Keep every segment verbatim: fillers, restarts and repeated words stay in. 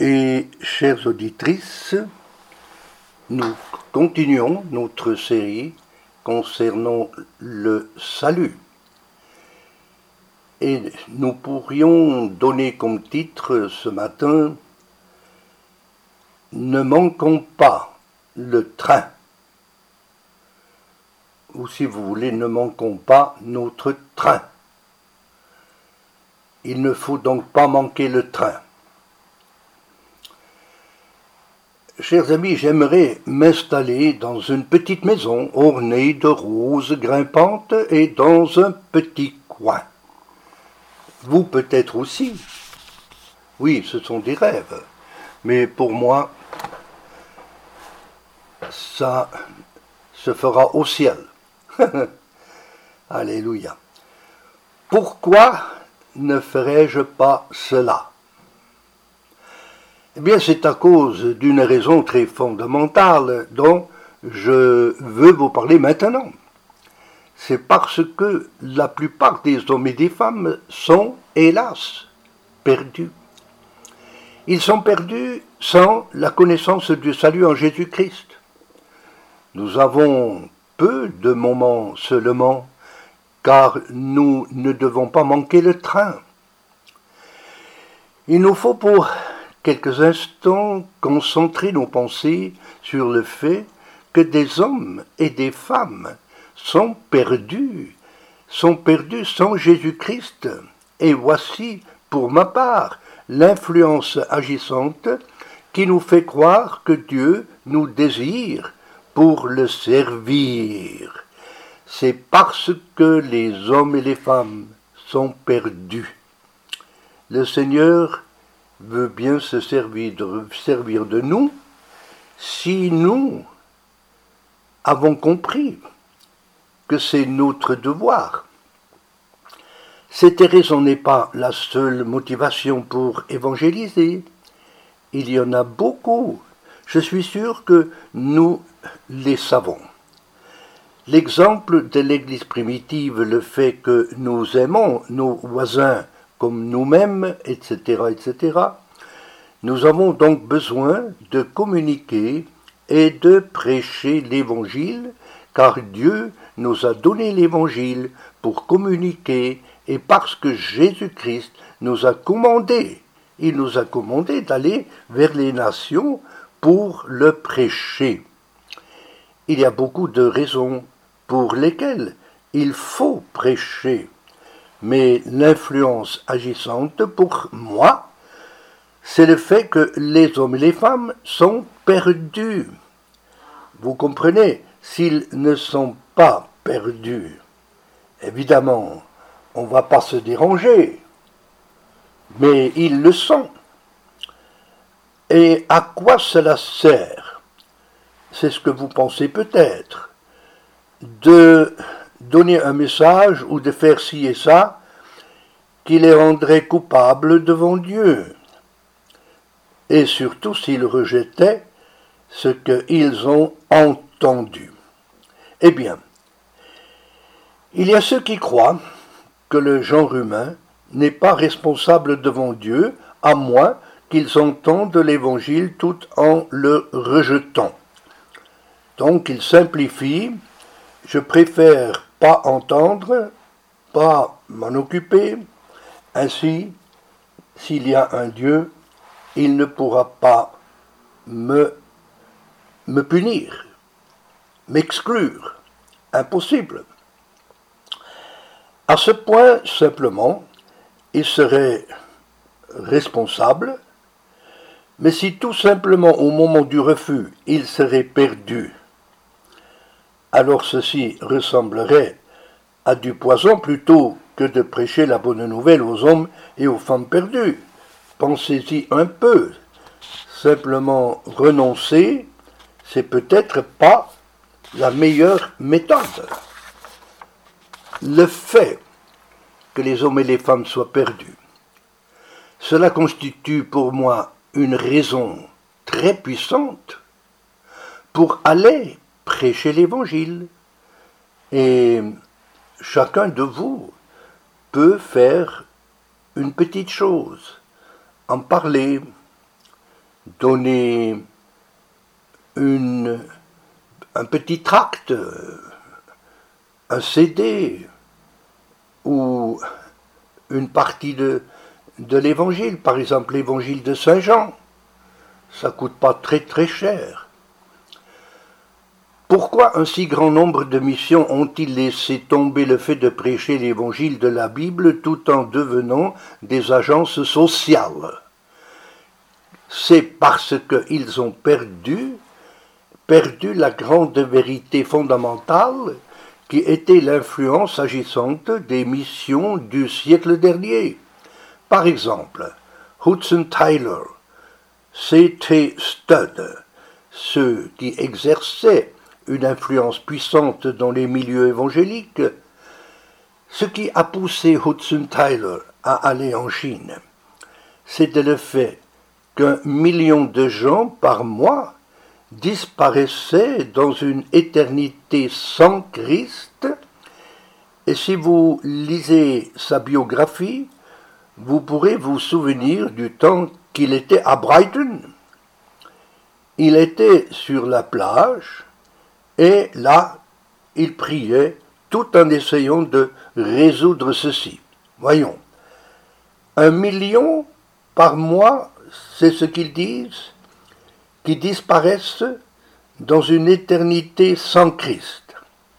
Et chères auditrices, nous continuons notre série concernant le salut. Et nous pourrions donner comme titre ce matin « Ne manquons pas le train ». Ou si vous voulez, ne manquons pas notre train. Il ne faut donc pas manquer le train. Chers amis, j'aimerais m'installer dans une petite maison ornée de roses grimpantes et dans un petit coin. Vous peut-être aussi. Oui, ce sont des rêves. Mais pour moi, ça se fera au ciel. Alléluia. Pourquoi ne ferais-je pas cela ? Eh bien, c'est à cause d'une raison très fondamentale dont je veux vous parler maintenant. C'est parce que la plupart des hommes et des femmes sont, hélas, perdus. Ils sont perdus sans la connaissance du salut en Jésus-Christ. Nous avons peu de moments seulement, car nous ne devons pas manquer le train. Il nous faut pour quelques instants concentrer nos pensées sur le fait que des hommes et des femmes sont perdus, sont perdus sans Jésus-Christ. Et voici, pour ma part, l'influence agissante qui nous fait croire que Dieu nous désire pour le servir. C'est parce que les hommes et les femmes sont perdus. Le Seigneur veut bien se servir de, servir de nous si nous avons compris que c'est notre devoir. Cette raison n'est pas la seule motivation pour évangéliser. Il y en a beaucoup. Je suis sûr que nous les savons. L'exemple de l'Église primitive, le fait que nous aimons nos voisins comme nous-mêmes, et cetera, et cetera. Nous avons donc besoin de communiquer et de prêcher l'Évangile, car Dieu nous a donné l'Évangile pour communiquer et parce que Jésus-Christ nous a commandé, il nous a commandé d'aller vers les nations pour le prêcher. Il y a beaucoup de raisons pour lesquelles il faut prêcher. Mais l'influence agissante pour moi, c'est le fait que les hommes et les femmes sont perdus. Vous comprenez, s'ils ne sont pas perdus, évidemment, on ne va pas se déranger, mais ils le sont. Et à quoi cela sert ? C'est ce que vous pensez peut-être, de donner un message ou de faire ci et ça qui les rendrait coupables devant Dieu. Et surtout s'ils rejetaient ce qu'ils ont entendu. Eh bien, il y a ceux qui croient que le genre humain n'est pas responsable devant Dieu, à moins qu'ils entendent l'Évangile tout en le rejetant. Donc ils simplifient. Je préfère pas entendre, pas m'en occuper. Ainsi, s'il y a un Dieu, il ne pourra pas me, me punir, m'exclure. Impossible. À ce point, simplement, il serait responsable, mais si tout simplement au moment du refus, il serait perdu, alors ceci ressemblerait à du poison plutôt que de prêcher la bonne nouvelle aux hommes et aux femmes perdues. Pensez-y un peu. Simplement renoncer, c'est peut-être pas la meilleure méthode. Le fait que les hommes et les femmes soient perdus, cela constitue pour moi une raison très puissante pour aller prêcher l'Évangile. Et chacun de vous peut faire une petite chose, en parler, donner une, un petit tract, un C D ou une partie de, de l'évangile, par exemple l'évangile de Saint Jean. Ça ne coûte pas très très cher. Pourquoi un si grand nombre de missions ont-ils laissé tomber le fait de prêcher l'évangile de la Bible tout en devenant des agences sociales? C'est parce qu'ils ont perdu, perdu la grande vérité fondamentale qui était l'influence agissante des missions du siècle dernier. Par exemple, Hudson Taylor, C T Studd, ceux qui exerçaient une influence puissante dans les milieux évangéliques, ce qui a poussé Hudson Taylor à aller en Chine, c'était le fait qu'un million de gens par mois disparaissaient dans une éternité sans Christ, et si vous lisez sa biographie, vous pourrez vous souvenir du temps qu'il était à Brighton. Il était sur la plage, et là, il priait tout en essayant de résoudre ceci. Voyons, un million par mois, c'est ce qu'ils disent, qui disparaissent dans une éternité sans Christ.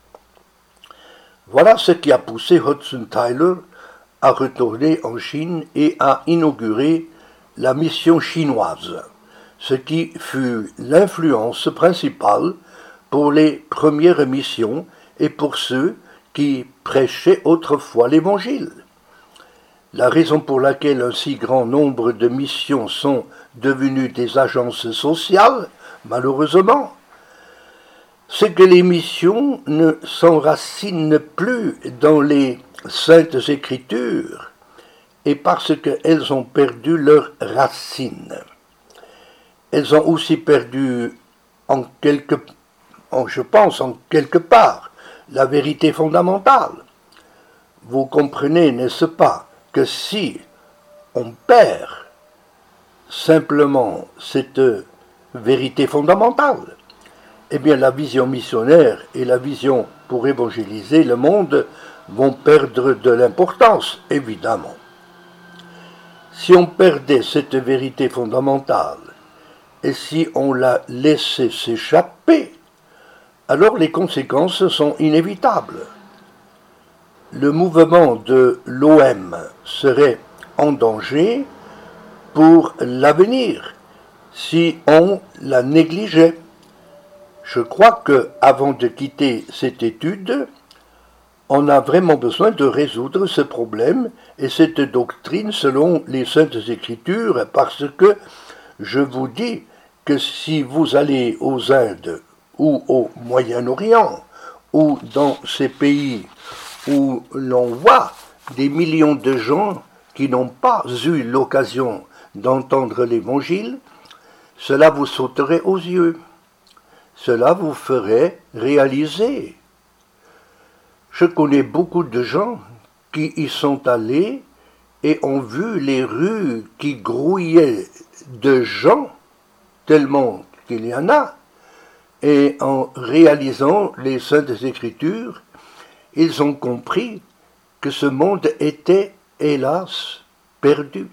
Voilà ce qui a poussé Hudson Taylor à retourner en Chine et à inaugurer la mission chinoise, ce qui fut l'influence principale pour les premières missions et pour ceux qui prêchaient autrefois l'Évangile. La raison pour laquelle un si grand nombre de missions sont devenues des agences sociales, malheureusement, c'est que les missions ne s'enracinent plus dans les Saintes Écritures et parce qu'elles ont perdu leurs racines. Elles ont aussi perdu en quelque En, je pense en quelque part, la vérité fondamentale. Vous comprenez, n'est-ce pas, que si on perd simplement cette vérité fondamentale, eh bien la vision missionnaire et la vision pour évangéliser le monde vont perdre de l'importance, évidemment. Si on perdait cette vérité fondamentale, et si on la laissait s'échapper, alors les conséquences sont inévitables. Le mouvement de l'O M serait en danger pour l'avenir si on la négligeait. Je crois qu'avant de quitter cette étude, on a vraiment besoin de résoudre ce problème et cette doctrine selon les Saintes Écritures, parce que je vous dis que si vous allez aux Indes ou au Moyen-Orient, ou dans ces pays où l'on voit des millions de gens qui n'ont pas eu l'occasion d'entendre l'Évangile, cela vous sauterait aux yeux. Cela vous ferait réaliser. Je connais beaucoup de gens qui y sont allés et ont vu les rues qui grouillaient de gens, tellement qu'il y en a, et en réalisant les Saintes Écritures, ils ont compris que ce monde était, hélas, perdu.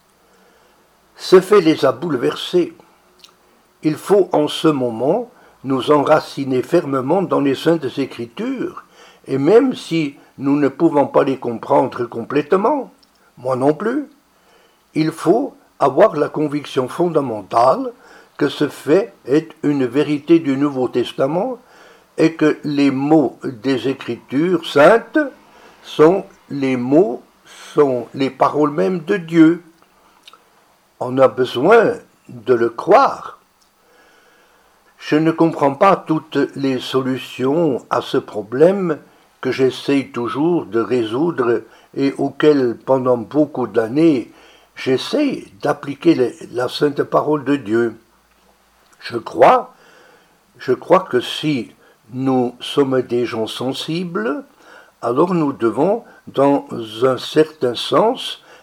Ce fait les a bouleversés. Il faut en ce moment nous enraciner fermement dans les Saintes Écritures, et même si nous ne pouvons pas les comprendre complètement, moi non plus, il faut avoir la conviction fondamentale que ce fait est une vérité du Nouveau Testament et que les mots des Écritures saintes sont les mots, sont les paroles mêmes de Dieu. On a besoin de le croire. Je ne comprends pas toutes les solutions à ce problème que j'essaye toujours de résoudre et auquel, pendant beaucoup d'années, j'essaye d'appliquer la sainte parole de Dieu. Je crois, je crois que si nous sommes des gens sensibles, alors nous devons, dans un certain sens,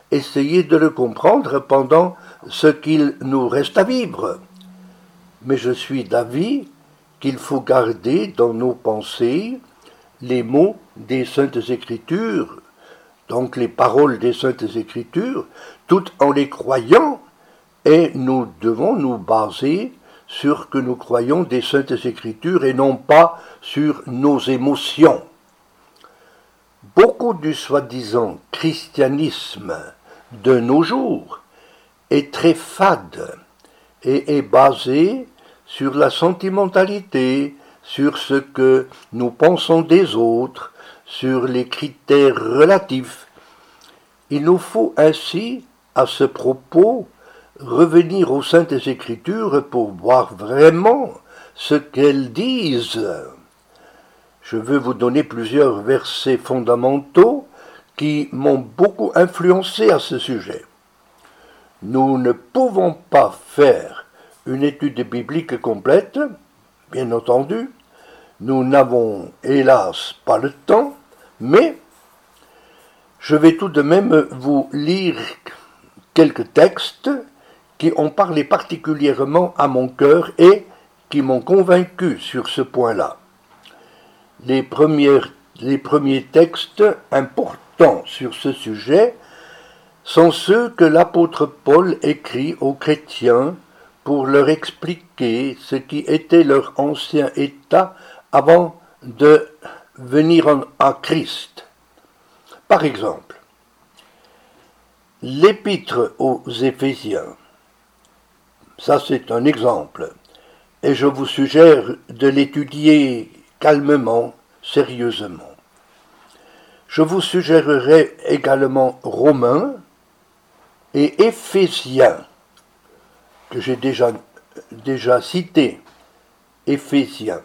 essayer de le comprendre pendant ce qu'il nous reste à vivre. Mais je suis d'avis qu'il faut garder dans nos pensées les mots des Saintes Écritures, donc les paroles des Saintes Écritures, tout en les croyant, et nous devons nous baser sur ce que nous croyons des Saintes Écritures et non pas sur nos émotions. Beaucoup du soi-disant christianisme de nos jours est très fade et est basé sur la sentimentalité, sur ce que nous pensons des autres, sur les critères relatifs. Il nous faut ainsi, à ce propos, revenir aux Saintes Écritures pour voir vraiment ce qu'elles disent. Je veux vous donner plusieurs versets fondamentaux qui m'ont beaucoup influencé à ce sujet. Nous ne pouvons pas faire une étude biblique complète, bien entendu. Nous n'avons hélas pas le temps, mais je vais tout de même vous lire quelques textes qui ont parlé particulièrement à mon cœur et qui m'ont convaincu sur ce point-là. Les, premières, les premiers textes importants sur ce sujet sont ceux que l'apôtre Paul écrit aux chrétiens pour leur expliquer ce qui était leur ancien état avant de venir en, à Christ. Par exemple, l'épître aux Éphésiens, ça c'est un exemple, et je vous suggère de l'étudier calmement, sérieusement. Je vous suggérerai également Romains et Éphésiens, que j'ai déjà, déjà cité, Éphésiens.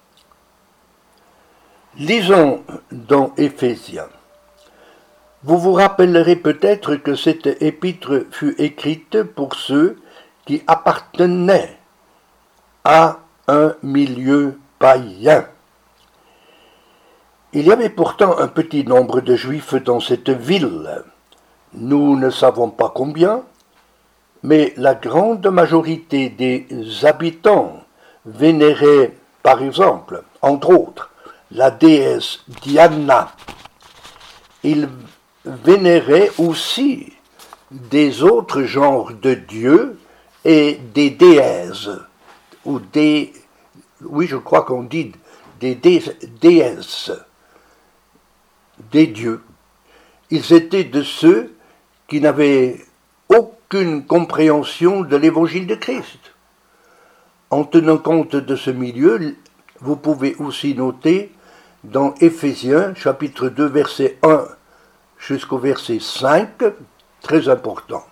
Lisons dans Éphésiens. Vous vous rappellerez peut-être que cette épître fut écrite pour ceux qui appartenaient à un milieu païen. Il y avait pourtant un petit nombre de Juifs dans cette ville. Nous ne savons pas combien, mais la grande majorité des habitants vénéraient, par exemple, entre autres, la déesse Diana. Ils vénéraient aussi des autres genres de dieux et des déesses, ou des, oui je crois qu'on dit des dé, déesses, des dieux. Ils étaient de ceux qui n'avaient aucune compréhension de l'évangile de Christ. En tenant compte de ce milieu, vous pouvez aussi noter dans Éphésiens, chapitre deux, verset un jusqu'au verset cinq, très important.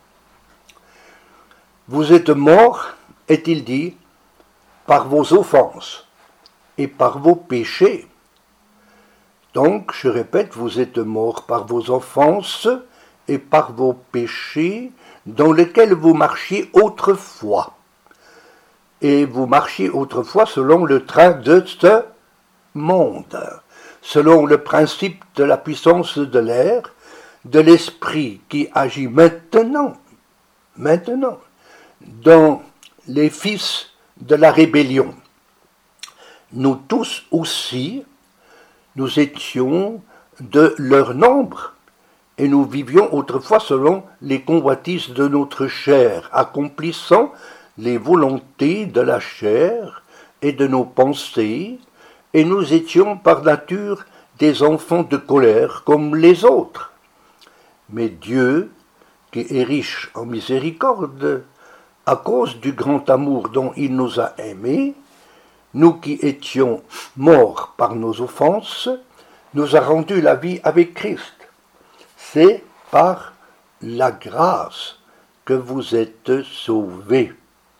Vous êtes morts, est-il dit, par vos offenses et par vos péchés. Donc, je répète, vous êtes morts par vos offenses et par vos péchés dans lesquels vous marchiez autrefois. Et vous marchiez autrefois selon le train de ce monde, selon le principe de la puissance de l'air, de l'esprit qui agit maintenant, maintenant, dans les fils de la rébellion. Nous tous aussi, nous étions de leur nombre, et nous vivions autrefois selon les convoitises de notre chair, accomplissant les volontés de la chair et de nos pensées, et nous étions par nature des enfants de colère comme les autres. Mais Dieu, qui est riche en miséricorde, à cause du grand amour dont il nous a aimés, nous qui étions morts par nos offenses, nous a rendu la vie avec Christ. C'est par la grâce que vous êtes sauvés.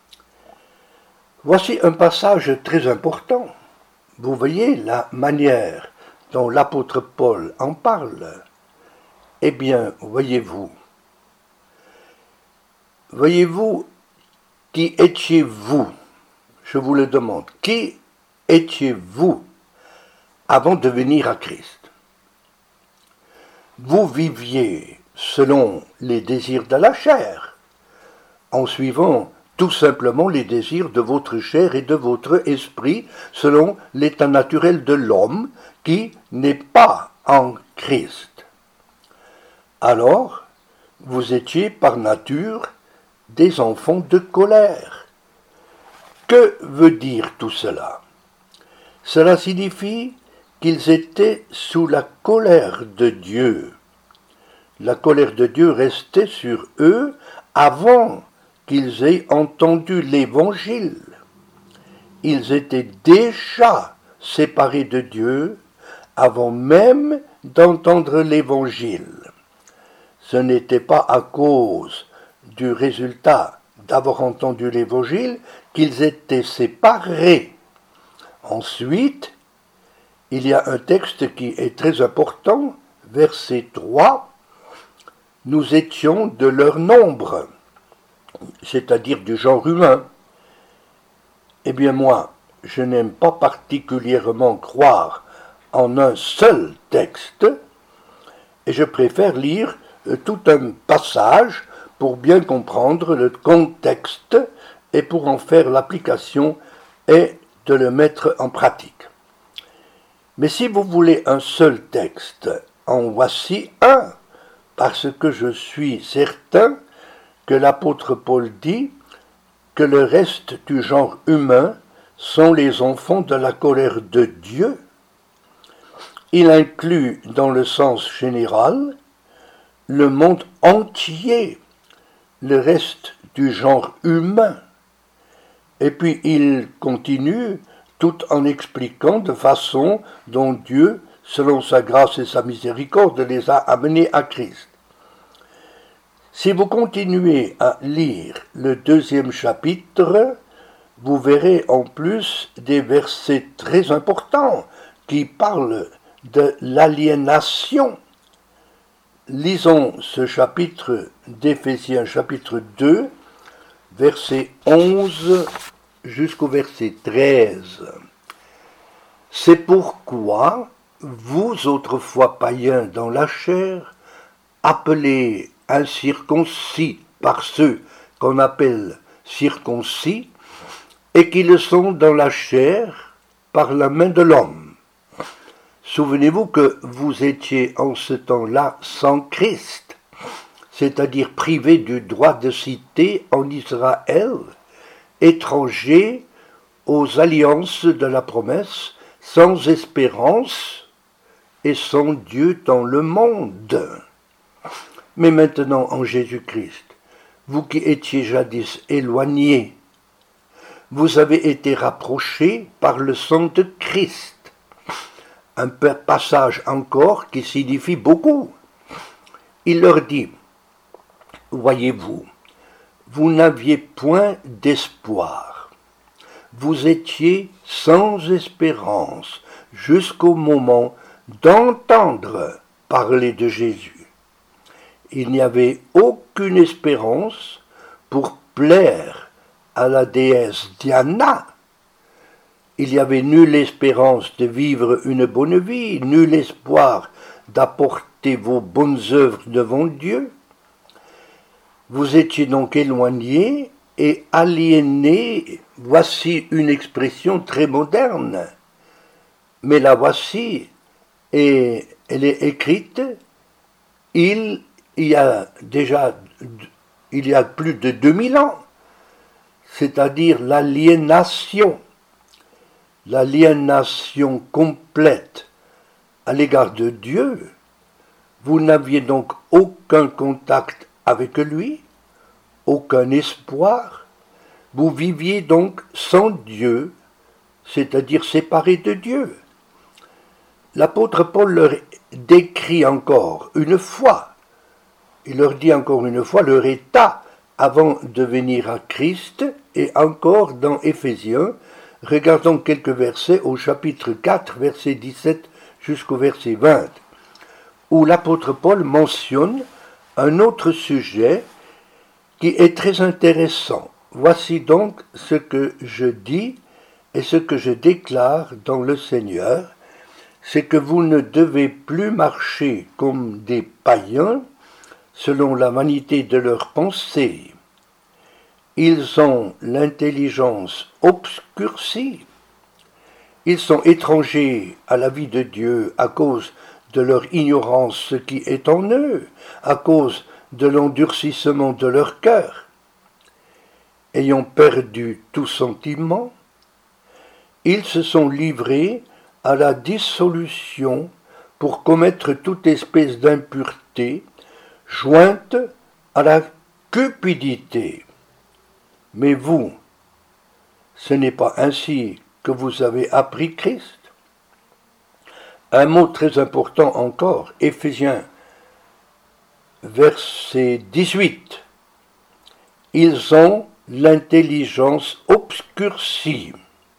Voici un passage très important. Vous voyez la manière dont l'apôtre Paul en parle. Eh bien, voyez-vous, voyez-vous, qui étiez-vous? Je vous le demande, qui étiez-vous avant de venir à Christ? Vous viviez selon les désirs de la chair, en suivant tout simplement les désirs de votre chair et de votre esprit, selon l'état naturel de l'homme qui n'est pas en Christ. Alors, vous étiez par nature des enfants de colère. Que veut dire tout cela? Cela signifie qu'ils étaient sous la colère de Dieu. La colère de Dieu restait sur eux avant qu'ils aient entendu l'Évangile. Ils étaient déjà séparés de Dieu avant même d'entendre l'Évangile. Ce n'était pas à cause du résultat d'avoir entendu l'Évangile qu'ils étaient séparés. Ensuite, il y a un texte qui est très important, verset trois. « Nous étions de leur nombre », c'est-à-dire du genre humain. Eh bien moi, je n'aime pas particulièrement croire en un seul texte, et je préfère lire tout un passage pour bien comprendre le contexte et pour en faire l'application et de le mettre en pratique. Mais si vous voulez un seul texte, en voici un, parce que je suis certain que l'apôtre Paul dit que le reste du genre humain sont les enfants de la colère de Dieu. Il inclut dans le sens général le monde entier, le reste du genre humain. Et puis il continue tout en expliquant de façon dont Dieu, selon sa grâce et sa miséricorde, les a amenés à Christ. Si vous continuez à lire le deuxième chapitre, vous verrez en plus des versets très importants qui parlent de l'aliénation. Lisons ce chapitre d'Éphésiens, chapitre deux, verset onze jusqu'au verset treize. « C'est pourquoi, vous autrefois païens dans la chair, appelés incirconcis par ceux qu'on appelle circoncis, et qui le sont dans la chair par la main de l'homme. Souvenez-vous que vous étiez en ce temps-là sans Christ, c'est-à-dire privés du droit de cité en Israël, étrangers aux alliances de la promesse, sans espérance et sans Dieu dans le monde. Mais maintenant en Jésus-Christ, vous qui étiez jadis éloignés, vous avez été rapprochés par le sang de Christ. Un passage encore qui signifie beaucoup. Il leur dit, voyez-vous, vous n'aviez point d'espoir. Vous étiez sans espérance jusqu'au moment d'entendre parler de Jésus. Il n'y avait aucune espérance pour plaire à la déesse Diana. Il n'y avait nulle espérance de vivre une bonne vie, nul espoir d'apporter vos bonnes œuvres devant Dieu. Vous étiez donc éloignés et aliénés. Voici une expression très moderne, mais la voici, et elle est écrite, il y a déjà, il y a plus de deux mille ans, c'est-à-dire l'aliénation, l'aliénation complète à l'égard de Dieu. Vous n'aviez donc aucun contact avec lui, aucun espoir. Vous viviez donc sans Dieu, c'est-à-dire séparés de Dieu. L'apôtre Paul leur décrit encore une fois, il leur dit encore une fois leur état avant de venir à Christ, et encore dans Éphésiens, regardons quelques versets au chapitre quatre, verset dix-sept jusqu'au verset vingt, où l'apôtre Paul mentionne un autre sujet qui est très intéressant. Voici donc ce que je dis et ce que je déclare dans le Seigneur, c'est que vous ne devez plus marcher comme des païens, selon la vanité de leurs pensées. Ils ont l'intelligence obscurcie. Ils sont étrangers à la vie de Dieu à cause de leur ignorance qui est en eux, à cause de l'endurcissement de leur cœur. Ayant perdu tout sentiment, ils se sont livrés à la dissolution pour commettre toute espèce d'impureté, jointe à la cupidité. Mais vous, ce n'est pas ainsi que vous avez appris Christ. Un mot très important encore, Éphésiens, verset dix-huit. Ils ont l'intelligence obscurcie.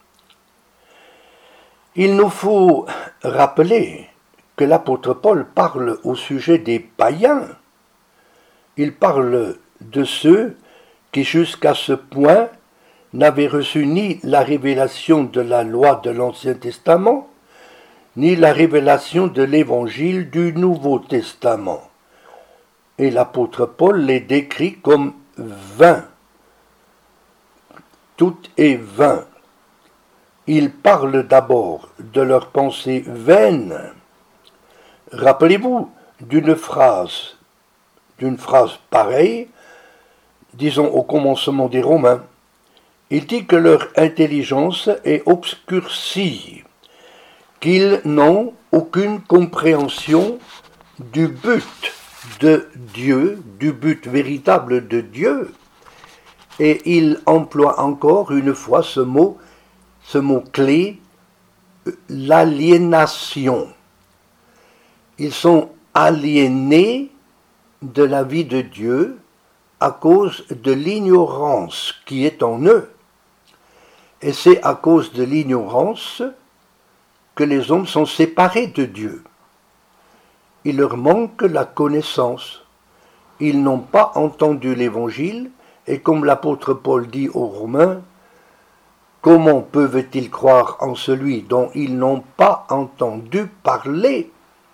Il nous faut rappeler que l'apôtre Paul parle au sujet des païens. Il parle de ceux qui jusqu'à ce point n'avaient reçu ni la révélation de la loi de l'Ancien Testament, ni la révélation de l'Évangile du Nouveau Testament. Et l'apôtre Paul les décrit comme vains. Tout est vain. Il parle d'abord de leurs pensées vaines. Rappelez-vous d'une phrase, d'une phrase pareille, disons au commencement des Romains. Il dit que leur intelligence est obscurcie, qu'ils n'ont aucune compréhension du but de Dieu, du but véritable de Dieu. Et il emploie encore une fois ce mot, ce mot-clé, l'aliénation. Ils sont aliénés de la vie de Dieu à cause de l'ignorance qui est en eux. Et c'est à cause de l'ignorance que les hommes sont séparés de Dieu. Il leur manque la connaissance. Ils n'ont pas entendu l'Évangile, et comme l'apôtre Paul dit aux Romains, comment peuvent-ils croire en celui dont ils n'ont pas entendu parler?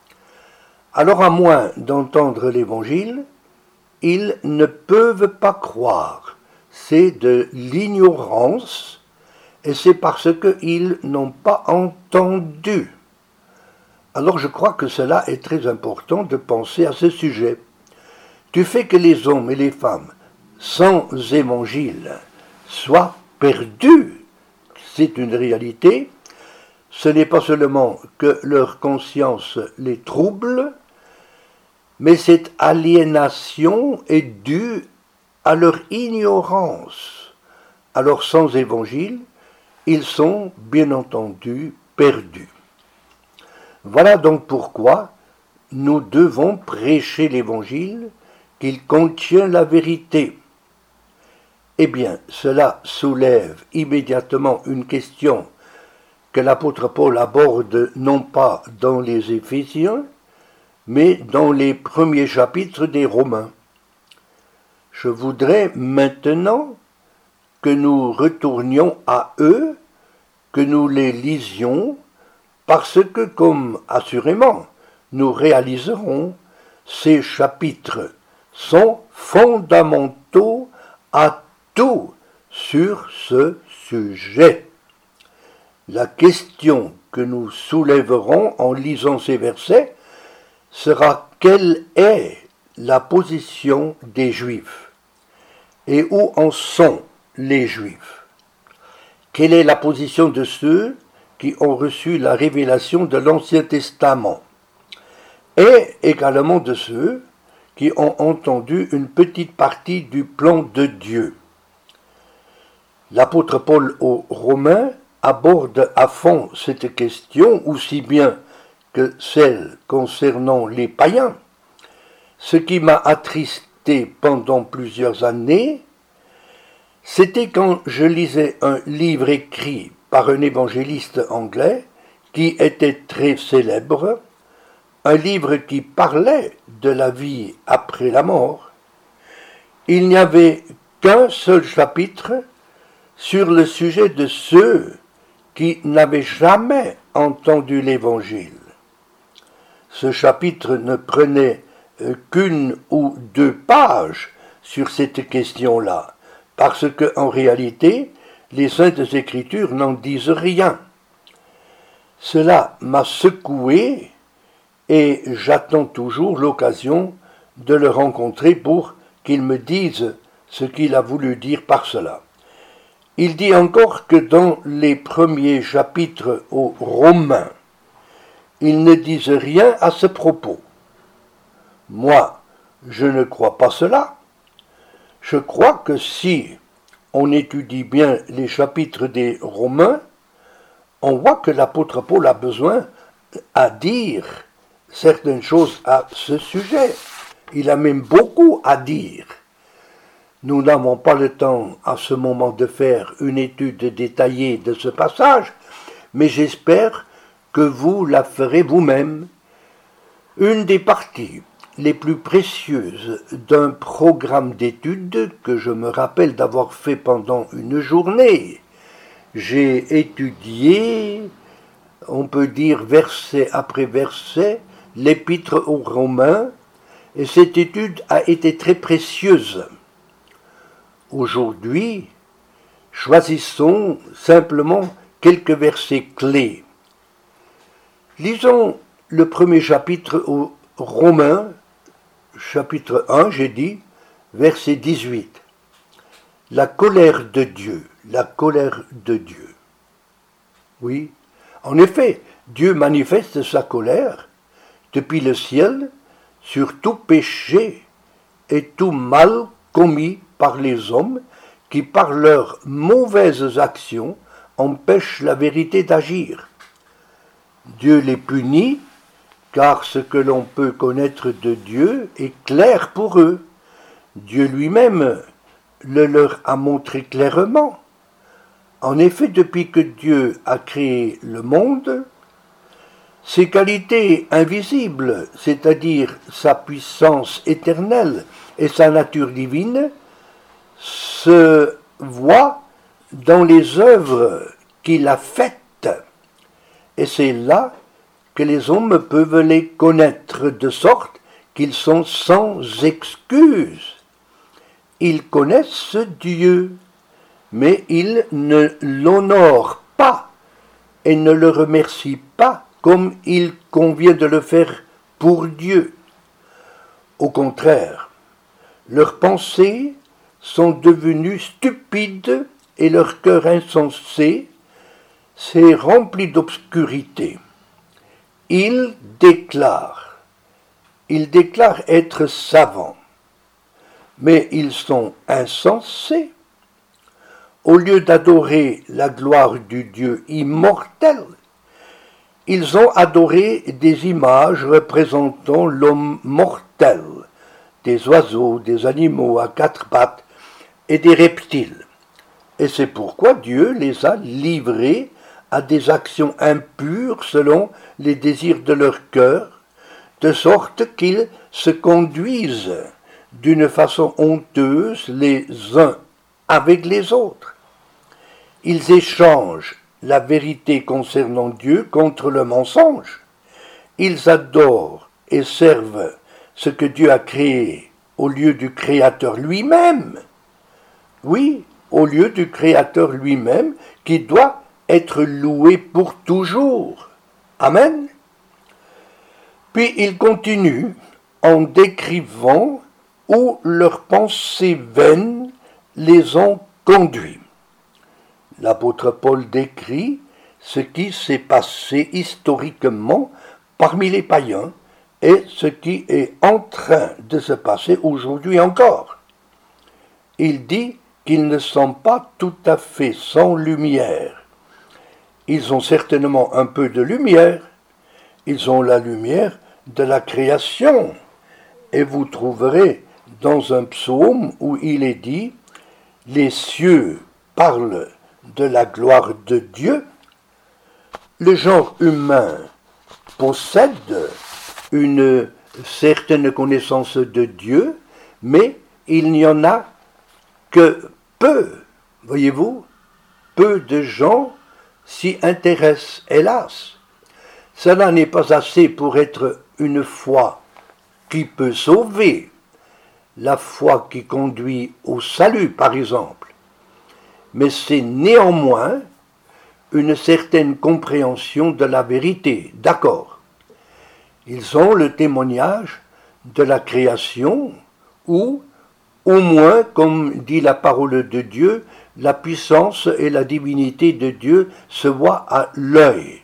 Alors à moins d'entendre l'Évangile, ils ne peuvent pas croire. C'est de l'ignorance, et c'est parce qu'ils n'ont pas entendu. Alors je crois que cela est très important de penser à ce sujet. Du fait que les hommes et les femmes sans évangile soient perdus, c'est une réalité. Ce n'est pas seulement que leur conscience les trouble, mais cette aliénation est due à leur ignorance. Alors sans évangile, ils sont bien entendu perdus. Voilà donc pourquoi nous devons prêcher l'évangile, qu'il contient la vérité. Eh bien, cela soulève immédiatement une question que l'apôtre Paul aborde non pas dans les Éphésiens, mais dans les premiers chapitres des Romains. Je voudrais maintenant que nous retournions à eux, que nous les lisions, parce que, comme assurément nous réaliserons, ces chapitres sont fondamentaux à tout sur ce sujet. La question que nous soulèverons en lisant ces versets sera: quelle est la position des Juifs et où en sont les Juifs? Quelle est la position de ceux qui ont reçu la révélation de l'Ancien Testament et également de ceux qui ont entendu une petite partie du plan de Dieu? L'apôtre Paul aux Romains aborde à fond cette question, aussi bien que celle concernant les païens. Ce qui m'a attristé pendant plusieurs années, c'était quand je lisais un livre écrit par un évangéliste anglais qui était très célèbre, un livre qui parlait de la vie après la mort. Il n'y avait qu'un seul chapitre sur le sujet de ceux qui n'avaient jamais entendu l'Évangile. Ce chapitre ne prenait euh, qu'une ou deux pages sur cette question-là, parce qu'en réalité, les Saintes Écritures n'en disent rien. Cela m'a secoué et j'attends toujours l'occasion de le rencontrer pour qu'il me dise ce qu'il a voulu dire par cela. Il dit encore que dans les premiers chapitres aux Romains, ils ne disent rien à ce propos. Moi, je ne crois pas cela. Je crois que si on étudie bien les chapitres des Romains, on voit que l'apôtre Paul a besoin à dire certaines choses à ce sujet. Il a même beaucoup à dire. Nous n'avons pas le temps à ce moment de faire une étude détaillée de ce passage, mais j'espère que vous la ferez vous-même. Une des parties les plus précieuses d'un programme d'études que je me rappelle d'avoir fait pendant une journée. J'ai étudié, on peut dire verset après verset, l'épître aux Romains, et cette étude a été très précieuse. Aujourd'hui, choisissons simplement quelques versets clés. Lisons le premier chapitre aux Romains, chapitre un, j'ai dit, verset dix-huit. La colère de Dieu, la colère de Dieu. Oui, en effet, Dieu manifeste sa colère depuis le ciel sur tout péché et tout mal commis par les hommes qui, par leurs mauvaises actions, empêchent la vérité d'agir. Dieu les punit, car ce que l'on peut connaître de Dieu est clair pour eux. Dieu lui-même le leur a montré clairement. En effet, depuis que Dieu a créé le monde, ses qualités invisibles, c'est-à-dire sa puissance éternelle et sa nature divine, se voient dans les œuvres qu'il a faites. Et c'est là que les hommes peuvent les connaître, de sorte qu'ils sont sans excuse. Ils connaissent Dieu, mais ils ne l'honorent pas et ne le remercient pas comme il convient de le faire pour Dieu. Au contraire, leurs pensées sont devenues stupides et leur cœur insensé s'est rempli d'obscurité. Ils déclarent, ils déclarent être savants, mais ils sont insensés. Au lieu d'adorer la gloire du Dieu immortel, ils ont adoré des images représentant l'homme mortel, des oiseaux, des animaux à quatre pattes et des reptiles. Et c'est pourquoi Dieu les a livrés à des actions impures selon les désirs de leur cœur, de sorte qu'ils se conduisent d'une façon honteuse les uns avec les autres. Ils échangent la vérité concernant Dieu contre le mensonge. Ils adorent et servent ce que Dieu a créé au lieu du Créateur lui-même. Oui, au lieu du Créateur lui-même qui doit être loué pour toujours. Amen. Puis il continue en décrivant où leurs pensées vaines les ont conduits. L'apôtre Paul décrit ce qui s'est passé historiquement parmi les païens et ce qui est en train de se passer aujourd'hui encore. Il dit qu'ils ne sont pas tout à fait sans lumière. Ils ont certainement un peu de lumière. Ils ont la lumière de la création. Et vous trouverez dans un psaume où il est dit « Les cieux parlent de la gloire de Dieu ». Le genre humain possède une certaine connaissance de Dieu, mais il n'y en a que peu, voyez-vous, peu de gens s'y intéressent, hélas. Cela n'est pas assez pour être une foi qui peut sauver, la foi qui conduit au salut par exemple, mais c'est néanmoins une certaine compréhension de la vérité, d'accord. Ils ont le témoignage de la création ou, au moins, comme dit la parole de Dieu, la puissance et la divinité de Dieu se voient à l'œil.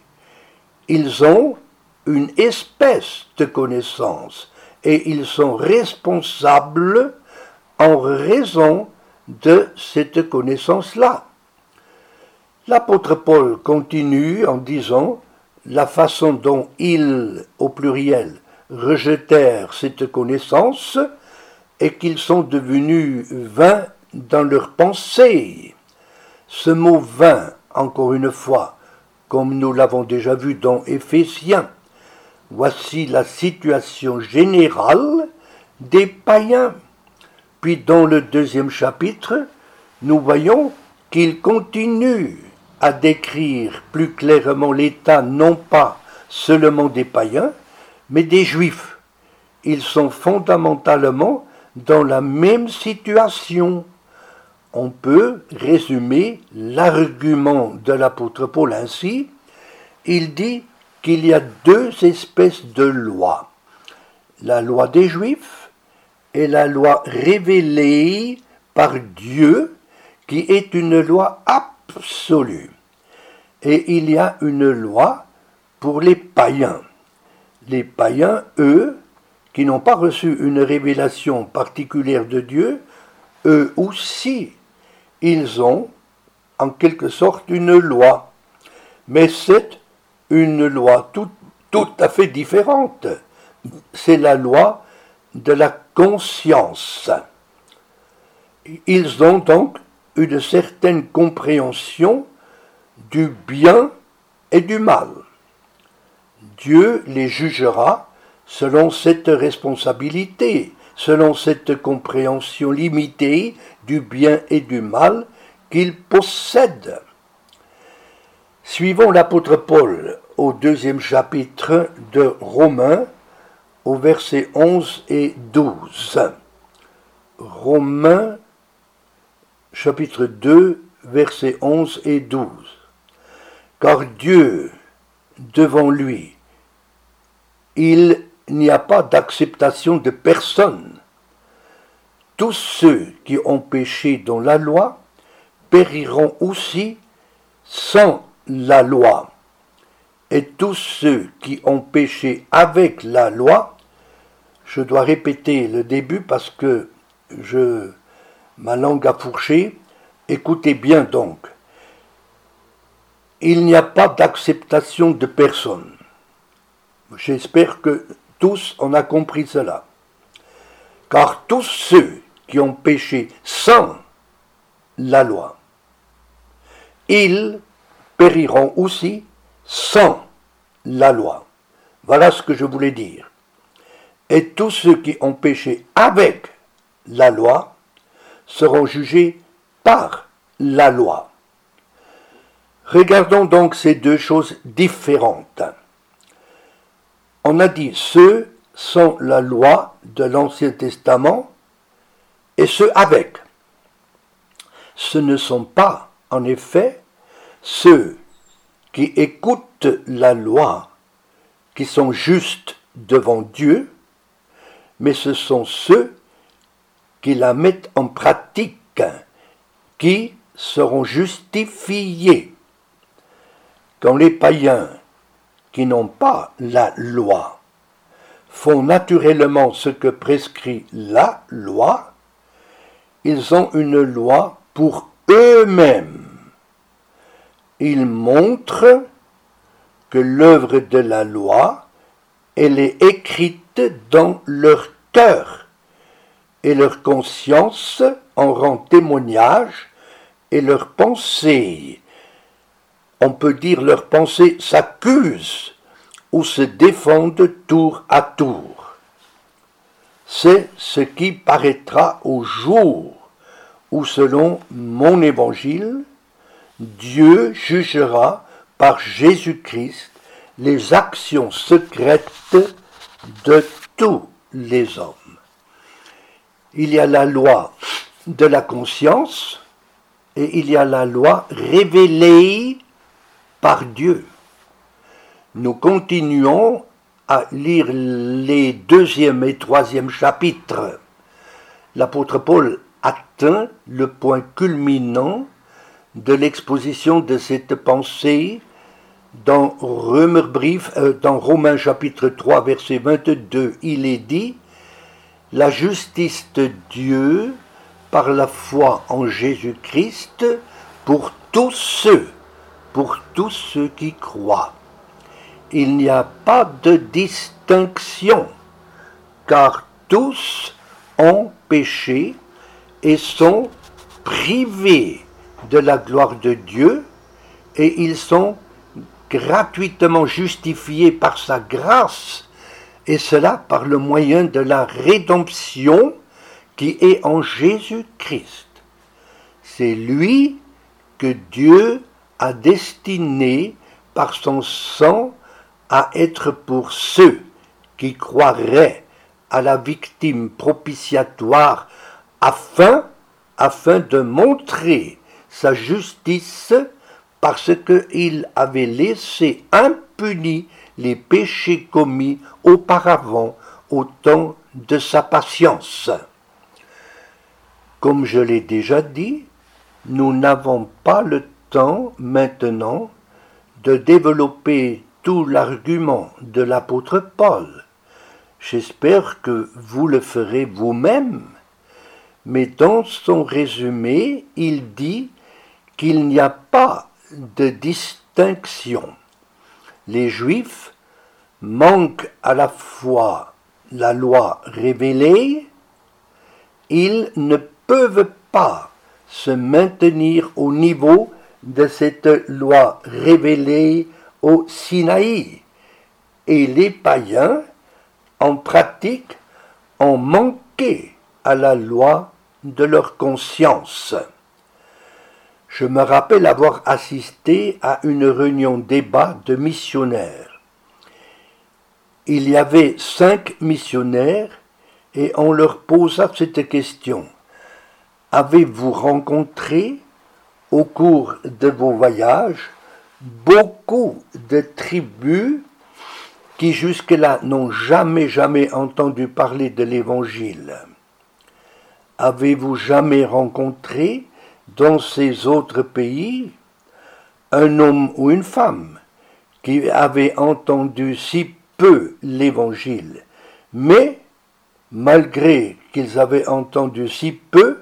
Ils ont une espèce de connaissance et ils sont responsables en raison de cette connaissance-là. L'apôtre Paul continue en disant la façon dont ils, au pluriel, rejetèrent cette connaissance et qu'ils sont devenus vains dans leurs pensées. Ce mot vain, encore une fois, comme nous l'avons déjà vu dans Éphésiens, voici la situation générale des païens. Puis dans le deuxième chapitre, nous voyons qu'il continue à décrire plus clairement l'état non pas seulement des païens, mais des juifs. Ils sont fondamentalement dans la même situation. On peut résumer l'argument de l'apôtre Paul ainsi. Il dit qu'il y a deux espèces de lois. La loi des Juifs et la loi révélée par Dieu, qui est une loi absolue. Et il y a une loi pour les païens. Les païens, eux, qui n'ont pas reçu une révélation particulière de Dieu, eux aussi, ils ont en quelque sorte une loi. Mais c'est une loi tout, tout à fait différente. C'est la loi de la conscience. Ils ont donc une certaine compréhension du bien et du mal. Dieu les jugera selon cette responsabilité, selon cette compréhension limitée du bien et du mal qu'ils possèdent. Suivons l'apôtre Paul au deuxième chapitre de Romains, au verset onze et douze. Romains, chapitre deux, versets onze et douze. Car Dieu, devant lui, il n'y a pas d'acceptation de personne. Tous ceux qui ont péché dans la loi périront aussi sans la loi. Et tous ceux qui ont péché avec la loi, je dois répéter le début parce que je, ma langue a fourché, écoutez bien donc. Il n'y a pas d'acceptation de personne. J'espère que tous on a compris cela. Car tous ceux qui ont péché sans la loi, ils périront aussi sans la loi. Voilà ce que je voulais dire. Et tous ceux qui ont péché avec la loi seront jugés par la loi. Regardons donc ces deux choses différentes. On a dit ceux sans la loi de l'Ancien Testament et ceux avec. Ce ne sont pas, en effet, ceux qui écoutent la loi, qui sont justes devant Dieu, mais ce sont ceux qui la mettent en pratique, qui seront justifiés. Quand les païens qui n'ont pas la loi font naturellement ce que prescrit la loi, ils ont une loi pour eux-mêmes. Ils montrent que l'œuvre de la loi, elle est écrite dans leur cœur, et leur conscience en rend témoignage, et leurs pensées, on peut dire leurs pensées s'accusent ou se défendent tour à tour. C'est ce qui paraîtra au jour où, selon mon évangile, Dieu jugera par Jésus-Christ les actions secrètes de tous les hommes. Il y a la loi de la conscience et il y a la loi révélée par Dieu. Nous continuons à lire les deuxième et troisième chapitres. L'apôtre Paul atteint le point culminant de l'exposition de cette pensée dans, Römerbrief, euh, dans Romains chapitre trois, verset vingt-deux. Il est dit « La justice de Dieu par la foi en Jésus-Christ pour tous ceux, pour tous ceux qui croient. Il n'y a pas de distinction, car tous ont péché et sont privés de la gloire de Dieu, et ils sont gratuitement justifiés par sa grâce, et cela par le moyen de la rédemption qui est en Jésus-Christ. C'est lui que Dieu a destiné par son sang à être pour ceux qui croiraient à la victime propitiatoire afin, afin de montrer sa justice parce qu'il avait laissé impunis les péchés commis auparavant au temps de sa patience. Comme je l'ai déjà dit, nous n'avons pas le temps maintenant de développer tout l'argument de l'apôtre Paul. J'espère que vous le ferez vous-même, mais dans son résumé, il dit qu'il n'y a pas de distinction. Les Juifs manquent à la fois la loi révélée, ils ne peuvent pas se maintenir au niveau de cette loi révélée au Sinaï. Et les païens, en pratique, ont manqué à la loi de leur conscience. Je me rappelle avoir assisté à une réunion débat de missionnaires. Il y avait cinq missionnaires et on leur posa cette question. Avez-vous rencontré, au cours de vos voyages, beaucoup de tribus qui jusque-là n'ont jamais, jamais entendu parler de l'Évangile? Avez-vous jamais rencontré dans ces autres pays un homme ou une femme qui avait entendu si peu l'Évangile, mais malgré qu'ils avaient entendu si peu,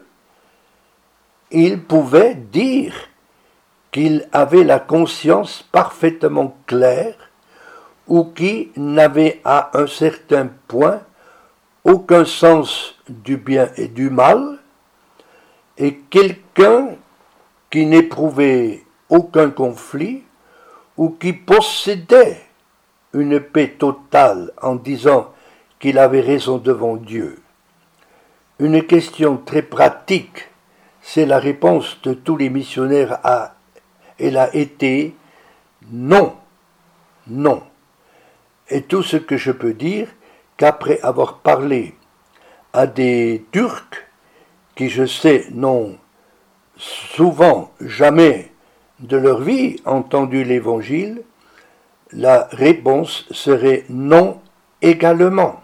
ils pouvaient dire qu'ils avaient la conscience parfaitement claire ou qui n'avaient à un certain point aucun sens du bien et du mal, et quelqu'un qui n'éprouvait aucun conflit ou qui possédait une paix totale en disant qu'il avait raison devant Dieu. Une question très pratique, c'est la réponse de tous les missionnaires à, elle a été non, non. Et tout ce que je peux dire, qu'après avoir parlé à des Turcs, qui je sais n'ont souvent jamais de leur vie entendu l'Évangile, la réponse serait non également.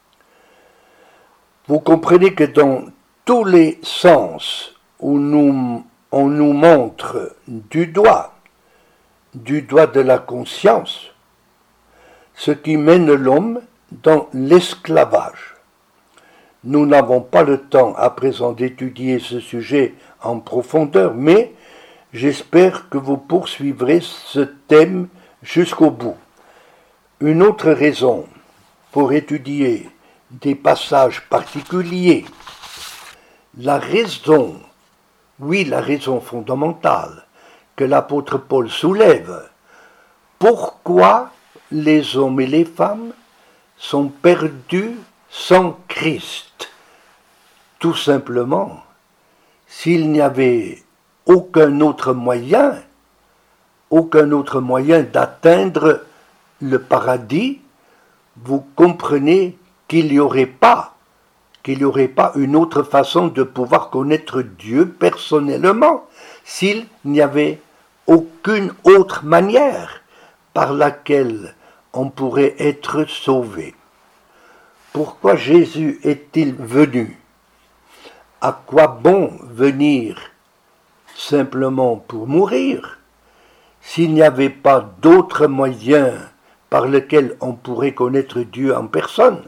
Vous comprenez que dans tous les sens où nous, on nous montre du doigt, du doigt de la conscience, ce qui mène l'homme dans l'esclavage. Nous n'avons pas le temps à présent d'étudier ce sujet en profondeur, mais j'espère que vous poursuivrez ce thème jusqu'au bout. Une autre raison pour étudier des passages particuliers, la raison, oui la raison fondamentale que l'apôtre Paul soulève, pourquoi les hommes et les femmes sont perdus sans Christ. Tout simplement, s'il n'y avait aucun autre moyen, aucun autre moyen d'atteindre le paradis, vous comprenez qu'il n'y aurait pas, qu'il n'y aurait pas une autre façon de pouvoir connaître Dieu personnellement, s'il n'y avait aucune autre manière par laquelle on pourrait être sauvé. Pourquoi Jésus est-il venu? À quoi bon venir simplement pour mourir, s'il n'y avait pas d'autres moyens par lesquels on pourrait connaître Dieu en personne?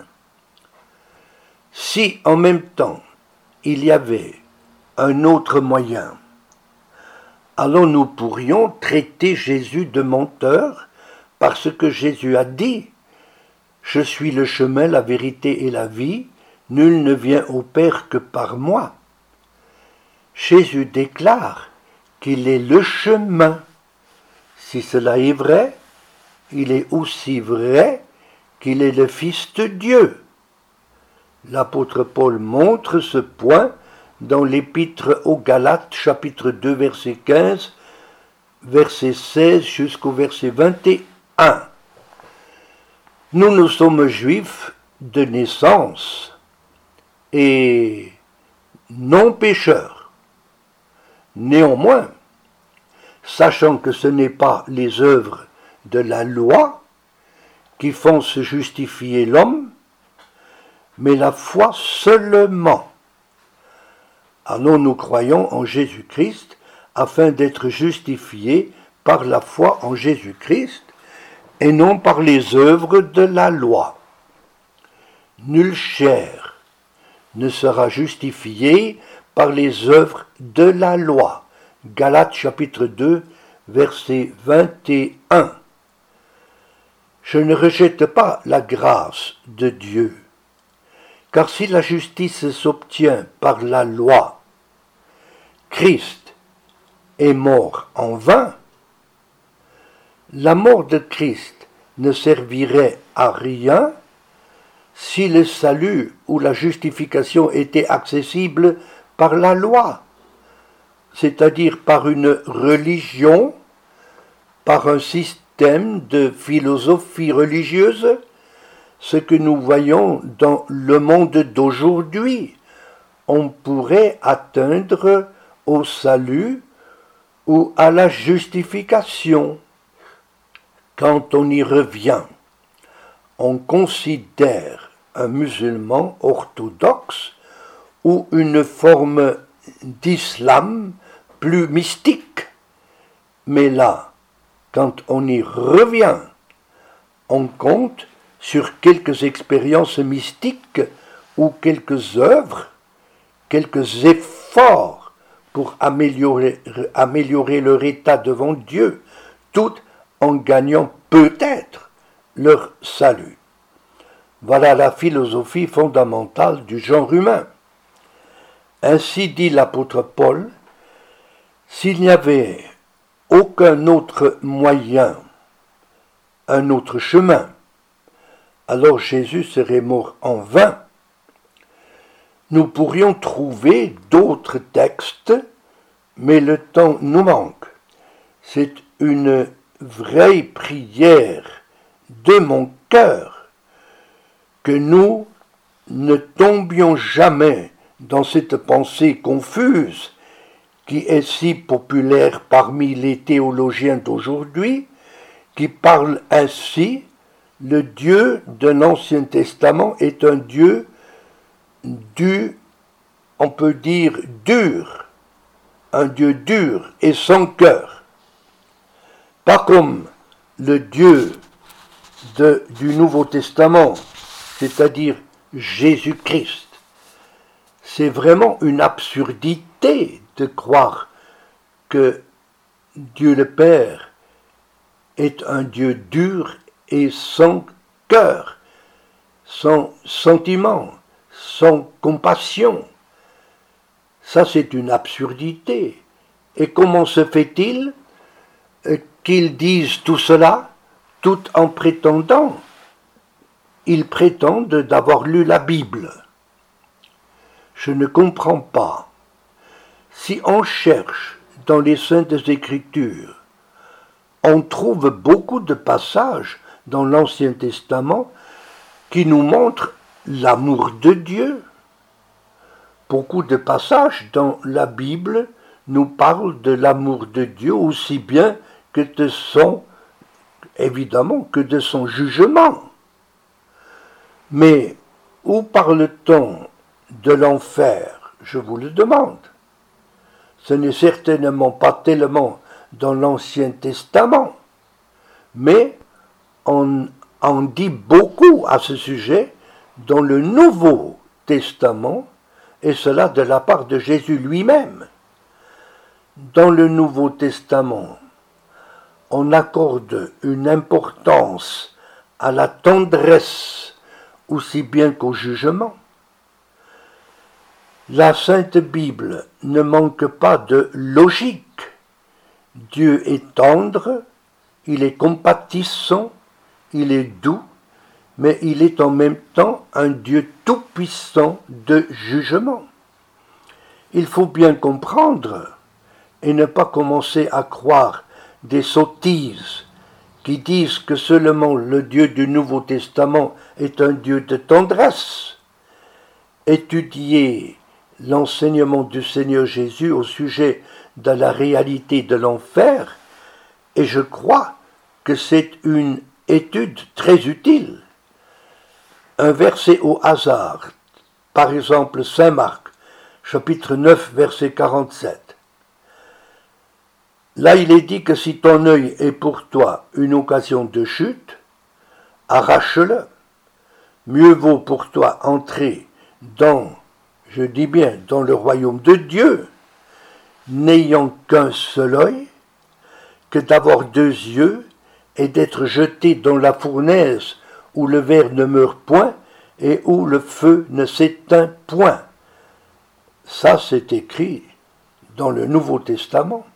Si en même temps il y avait un autre moyen, alors nous pourrions traiter Jésus de menteur, parce que Jésus a dit « Je suis le chemin, la vérité et la vie, nul ne vient au Père que par moi ». Jésus déclare qu'il est le chemin. Si cela est vrai, il est aussi vrai qu'il est le Fils de Dieu. L'apôtre Paul montre ce point dans l'épître aux Galates, chapitre deux, verset quinze, verset seize jusqu'au verset vingt et un. Nous nous sommes juifs de naissance et non pécheurs. Néanmoins, sachant que ce n'est pas les œuvres de la loi qui font se justifier l'homme, mais la foi seulement. Alors nous croyons en Jésus-Christ afin d'être justifiés par la foi en Jésus-Christ et non par les œuvres de la loi. Nulle chair ne sera justifiée par les œuvres de la loi. Galates chapitre deux, verset vingt et un. Je ne rejette pas la grâce de Dieu, car si la justice s'obtient par la loi, Christ est mort en vain. La mort de Christ ne servirait à rien si le salut ou la justification était accessible par la loi, c'est-à-dire par une religion, par un système de philosophie religieuse, ce que nous voyons dans le monde d'aujourd'hui. On pourrait atteindre au salut ou à la justification. Quand on y revient, on considère un musulman orthodoxe ou une forme d'islam plus mystique. Mais là, quand on y revient, on compte sur quelques expériences mystiques ou quelques œuvres, quelques efforts pour améliorer, améliorer leur état devant Dieu, tout en gagnant peut-être leur salut. Voilà la philosophie fondamentale du genre humain. Ainsi dit l'apôtre Paul, s'il n'y avait aucun autre moyen, un autre chemin, alors Jésus serait mort en vain. Nous pourrions trouver d'autres textes, mais le temps nous manque. C'est une vraie prière de mon cœur que nous ne tombions jamais dans cette pensée confuse qui est si populaire parmi les théologiens d'aujourd'hui, qui parlent ainsi: le Dieu de l'Ancien Testament est un Dieu du, on peut dire dur, un Dieu dur et sans cœur. Pas comme le Dieu de, du Nouveau Testament, c'est-à-dire Jésus-Christ. C'est vraiment une absurdité de croire que Dieu le Père est un Dieu dur et sans cœur, sans sentiment, sans compassion. Ça, c'est une absurdité. Et comment se fait-il qu'ils disent tout cela, tout en prétendant? Ils prétendent d'avoir lu la Bible. Je ne comprends pas. Si on cherche dans les Saintes Écritures, on trouve beaucoup de passages dans l'Ancien Testament qui nous montrent l'amour de Dieu. Beaucoup de passages dans la Bible nous parlent de l'amour de Dieu aussi bien que de son, évidemment, que de son jugement. Mais où parle-t-on de l'enfer? Je vous le demande. Ce n'est certainement pas tellement dans l'Ancien Testament, mais on en dit beaucoup à ce sujet dans le Nouveau Testament, et cela de la part de Jésus lui-même. Dans le Nouveau Testament, on accorde une importance à la tendresse aussi bien qu'au jugement. La Sainte Bible ne manque pas de logique. Dieu est tendre, il est compatissant, il est doux, mais il est en même temps un Dieu tout-puissant de jugement. Il faut bien comprendre et ne pas commencer à croire des sottises qui disent que seulement le Dieu du Nouveau Testament est un Dieu de tendresse. Étudier l'enseignement du Seigneur Jésus au sujet de la réalité de l'enfer, et je crois que c'est une étude très utile. Un verset au hasard, par exemple Saint Marc, chapitre neuf, verset quarante-sept. Là, il est dit que si ton œil est pour toi une occasion de chute, arrache-le. Mieux vaut pour toi entrer dans, je dis bien, dans le royaume de Dieu, n'ayant qu'un seul œil, que d'avoir deux yeux et d'être jeté dans la fournaise où le ver ne meurt point et où le feu ne s'éteint point. Ça, c'est écrit dans le Nouveau Testament.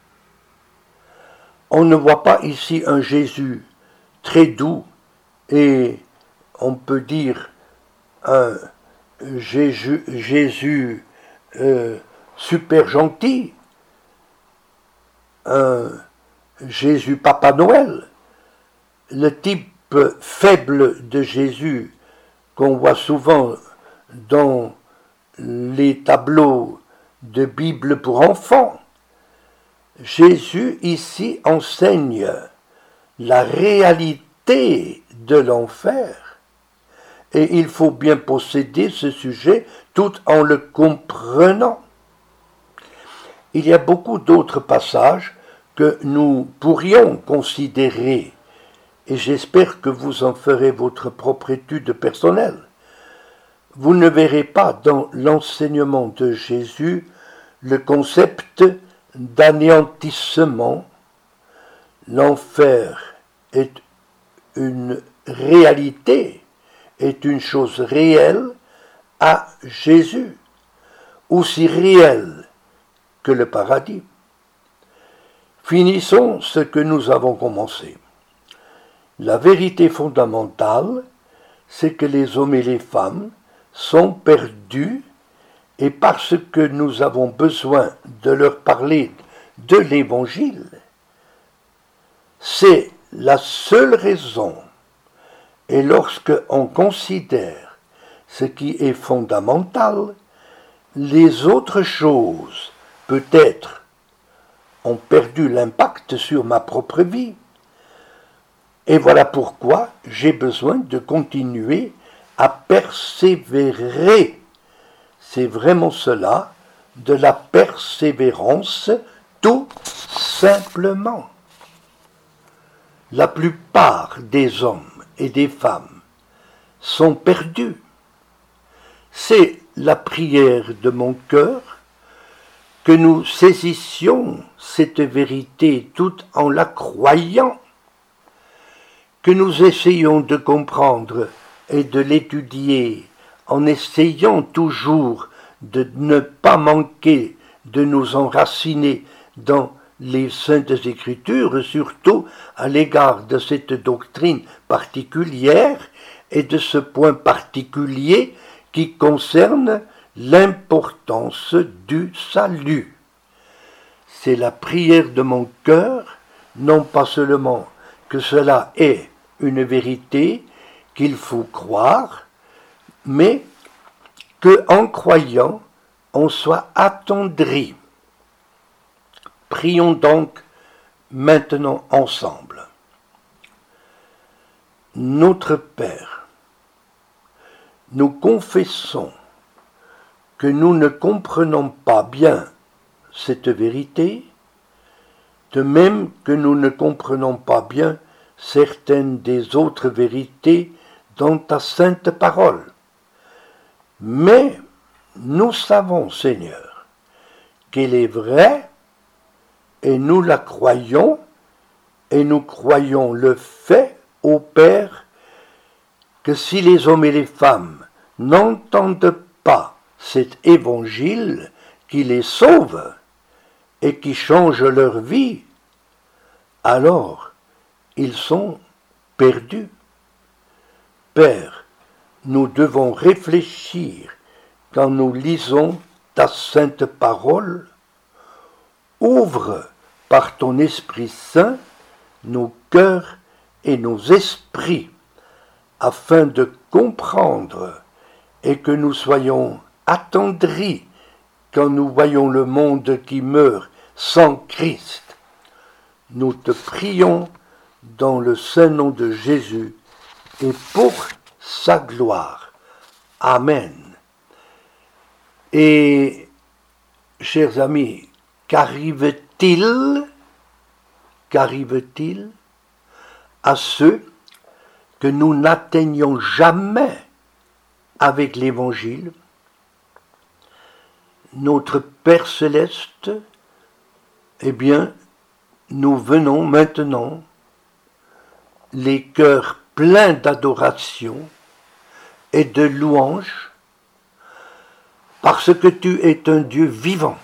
On ne voit pas ici un Jésus très doux et, on peut dire, un Jésus, Jésus euh, super gentil, un Jésus Papa Noël. Le type faible de Jésus qu'on voit souvent dans les tableaux de Bible pour enfants. Jésus ici enseigne la réalité de l'enfer et il faut bien posséder ce sujet tout en le comprenant. Il y a beaucoup d'autres passages que nous pourrions considérer et j'espère que vous en ferez votre propre étude personnelle. Vous ne verrez pas dans l'enseignement de Jésus le concept d'anéantissement. L'enfer est une réalité, est une chose réelle à Jésus, aussi réelle que le paradis. Finissons ce que nous avons commencé. La vérité fondamentale, c'est que les hommes et les femmes sont perdus et parce que nous avons besoin de leur parler de l'Évangile, c'est la seule raison. Et lorsque on considère ce qui est fondamental, les autres choses, peut-être, ont perdu l'impact sur ma propre vie. Et voilà pourquoi j'ai besoin de continuer à persévérer. C'est vraiment cela, de la persévérance, tout simplement. La plupart des hommes et des femmes sont perdus. C'est la prière de mon cœur que nous saisissions cette vérité tout en la croyant, que nous essayons de comprendre et de l'étudier en essayant toujours de ne pas manquer de nous enraciner dans les Saintes Écritures, surtout à l'égard de cette doctrine particulière et de ce point particulier qui concerne l'importance du salut. C'est la prière de mon cœur, non pas seulement que cela est une vérité qu'il faut croire, mais que en croyant, on soit attendri. Prions donc maintenant ensemble. Notre Père, nous confessons que nous ne comprenons pas bien cette vérité, de même que nous ne comprenons pas bien certaines des autres vérités dans ta sainte parole. Mais nous savons, Seigneur, qu'elle est vraie, et nous la croyons, et nous croyons le fait, ô Père, que si les hommes et les femmes n'entendent pas cet évangile qui les sauve et qui change leur vie, alors ils sont perdus. Père, nous devons réfléchir quand nous lisons ta sainte parole. Ouvre par ton Esprit Saint nos cœurs et nos esprits afin de comprendre et que nous soyons attendris quand nous voyons le monde qui meurt sans Christ. Nous te prions dans le saint nom de Jésus et pour sa gloire. Amen. Et, chers amis, qu'arrive-t-il, qu'arrive-t-il à ceux que nous n'atteignons jamais avec l'Évangile? Notre Père Céleste, eh bien, nous venons maintenant, les cœurs pleins d'adoration et de louange, parce que tu es un Dieu vivant.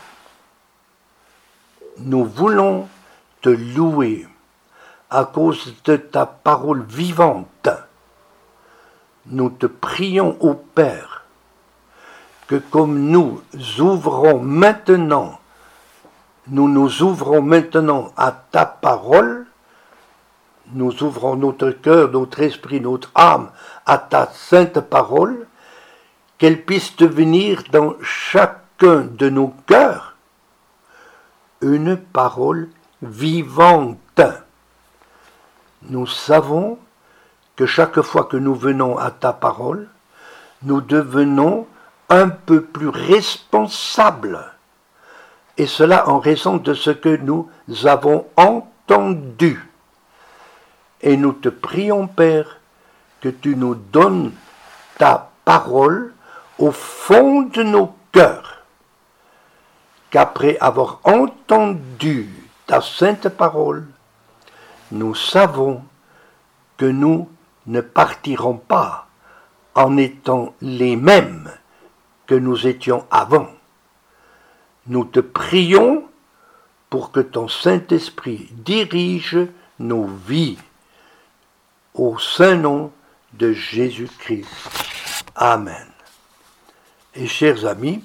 Nous voulons te louer à cause de ta parole vivante. Nous te prions, ô Père, que comme nous ouvrons maintenant, nous nous ouvrons maintenant à ta parole, nous ouvrons notre cœur, notre esprit, notre âme à ta sainte parole, qu'elle puisse devenir dans chacun de nos cœurs une parole vivante. Nous savons que chaque fois que nous venons à ta parole, nous devenons un peu plus responsables. Et cela en raison de ce que nous avons entendu. Et nous te prions, Père, que tu nous donnes ta parole au fond de nos cœurs, qu'après avoir entendu ta sainte parole, nous savons que nous ne partirons pas en étant les mêmes que nous étions avant. Nous te prions pour que ton Saint-Esprit dirige nos vies au saint nom de Jésus-Christ. Amen. Et chers amis,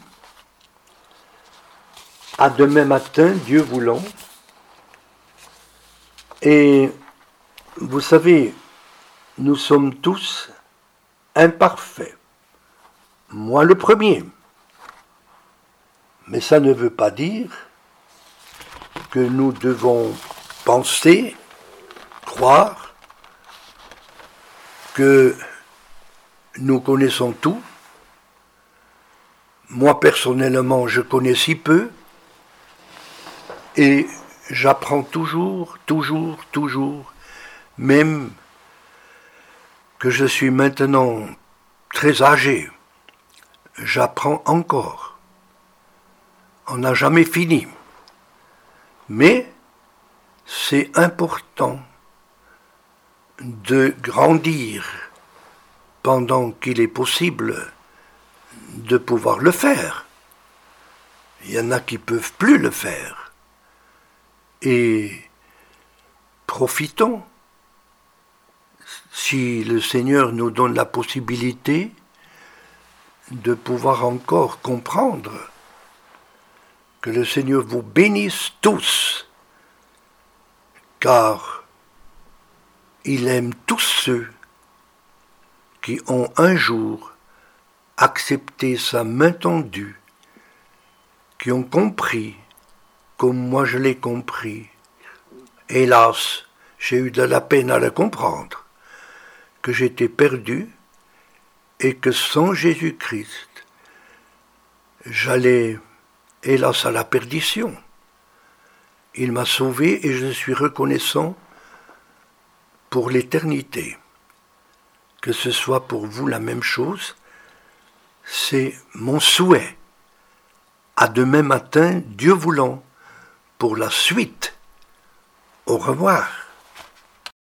à demain matin, Dieu voulant. Et vous savez, nous sommes tous imparfaits. Moi le premier. Mais ça ne veut pas dire que nous devons penser, croire que nous connaissons tout. Moi personnellement, je connais si peu et j'apprends toujours, toujours, toujours, même que je suis maintenant très âgé, j'apprends encore. On n'a jamais fini. Mais c'est important de grandir pendant qu'il est possible de pouvoir le faire. Il y en a qui ne peuvent plus le faire. Et profitons. Si le Seigneur nous donne la possibilité de pouvoir encore comprendre, que le Seigneur vous bénisse tous, car il aime tous ceux qui ont un jour accepté sa main tendue, qui ont compris, comme moi je l'ai compris. Hélas, j'ai eu de la peine à le comprendre, que j'étais perdu et que sans Jésus-Christ, j'allais, hélas, à la perdition. Il m'a sauvé et je suis reconnaissant pour l'éternité. Que ce soit pour vous la même chose, c'est mon souhait. À demain matin, Dieu voulant, pour la suite. Au revoir.